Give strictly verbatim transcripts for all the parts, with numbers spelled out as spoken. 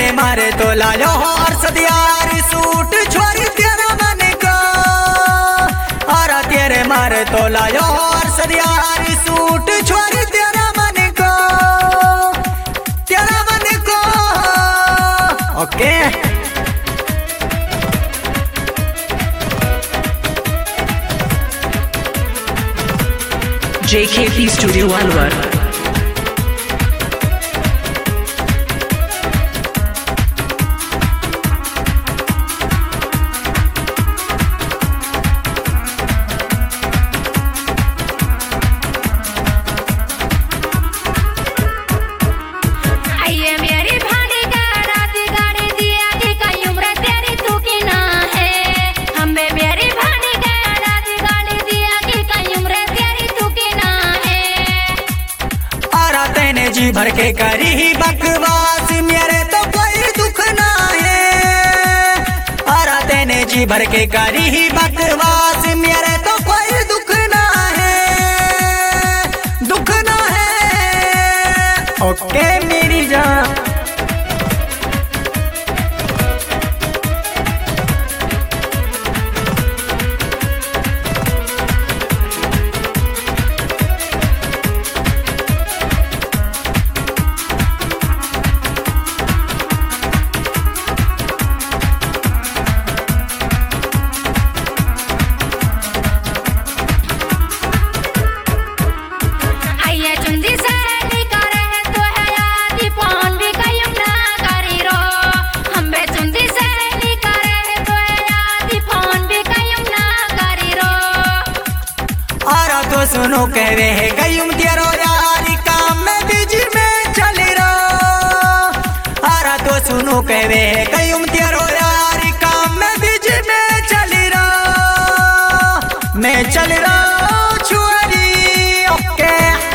तेरे मारे तो लायो और सदियारी सूट छोरी तेरा मन को। और तेरे मारे तो लायो और सदियारी सूट छोरी तेरा मन को, तेरा मन को। ओके J K P Studio Alwar. जी भर के करी ही बकवास मेरे तो कोई दुख ना है। और तेने जी भर के करी ही बकवास मेरे तो कोई दुख ना है, दुख ना है। ओके मेरी जान तो सुनो कहवे है गयुम तेरो यारी काम में बिजी में चली रो। आरा तो सुनो कहवे है गयुम तेरो यारी काम में बिजी में चली रो, मैं चली रो छोरी। ओके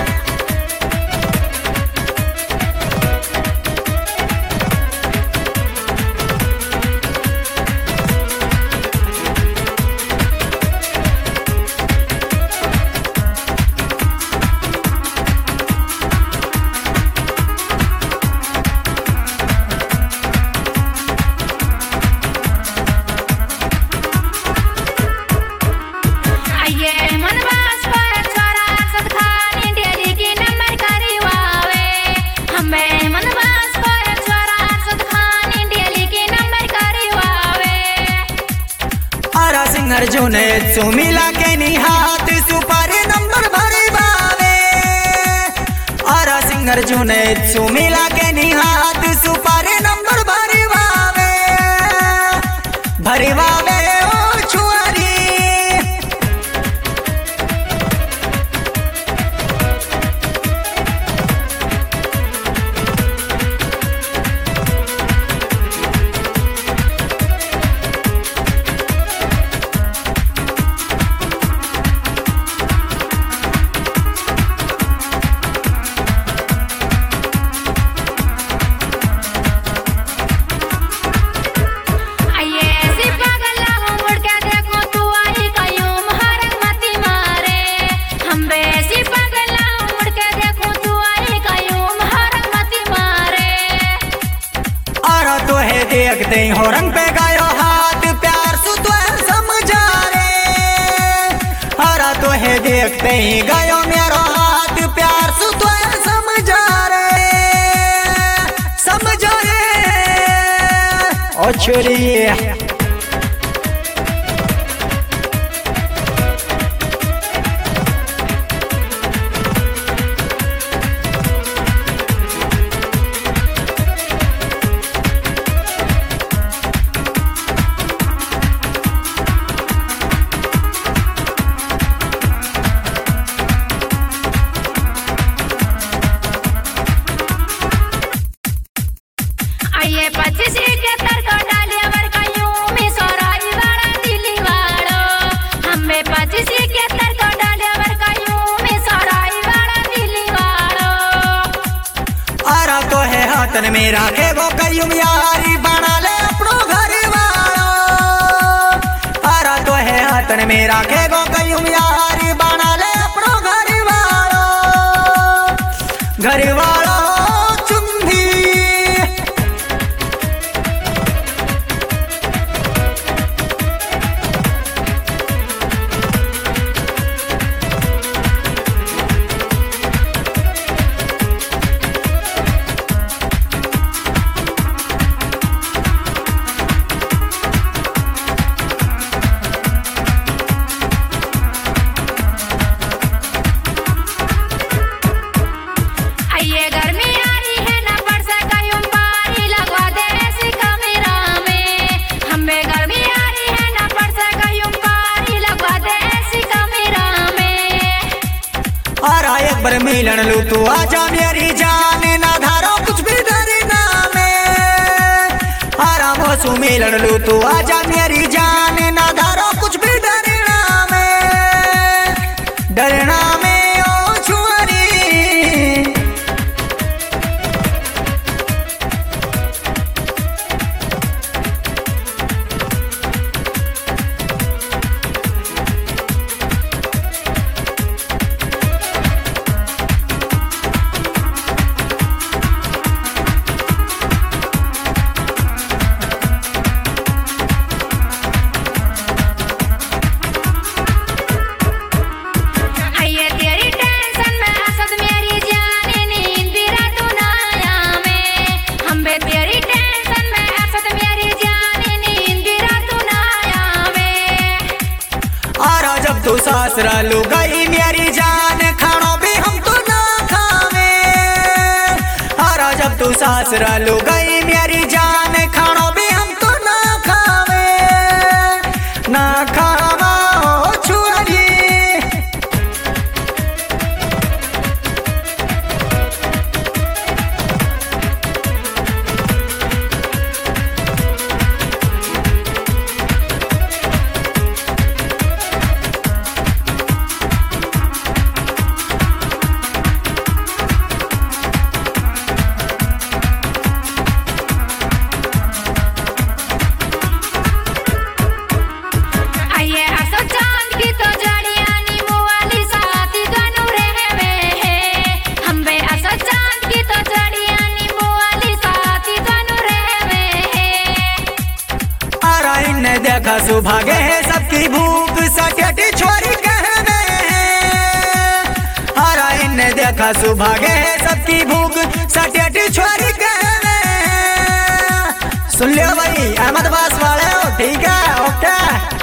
अर्जुन सुमिला के निहात सुपर नंबर भरी बावे। और सिंह अर्जुन सुमिला के निहात सुपर नंबर भरी बावे, भरी बावे ओ छुआरी। देखते ही हो रंग पे गायो हाथ प्यार सु तो समझा रे। हरा तो है देखते ही गायो मेरो हाथ प्यार सु तो समझा रे, समझा रे ओ छोरी। तन में राखे वो कयुम यारी बना ले अपनो घर वालो। आरा तो है हाथन में राखे वो कयुम यारी बना ले अपनो घर वालो, घर वालो चुंदी। मिलन लू तू आजा मेरी जान ना धारो कुछ भी डरना में आराम सु मिलन लू तू आजा मेरी जान ना धारो कुछ भी डरना में डरना में ओ छुआरी तू सासरा लू गई मेरी जान खानो भी हम तो ना खावे हारा जब तू सासरा लू गई मेरी जान खानो भी हम तो ना खावे ना खावा ओ छुआरी देखा सुभागे है सबकी भूख सकेटी छोरी कहने हरा इन्हें देखा सुभागे है सबकी भूख सकेटी छोरी कहने सुन लियो भाई अहमदाबाद वाले हो ठीक है ओके।